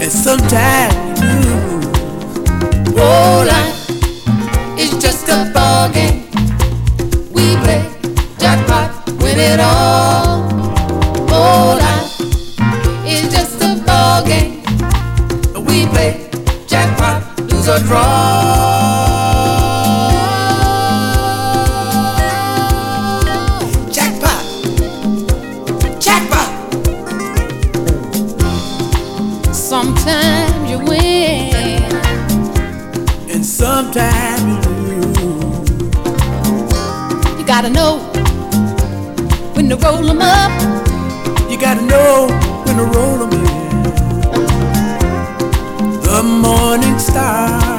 and sometimes you lose. Oh, life is just a ball game. We play jackpot, win it all. Oh, life is just a ball game. We play jackpot, lose or draw. Sometimes you win, and sometimes you lose. You gotta know when to roll 'em up. You gotta know when to roll 'em in. The morning star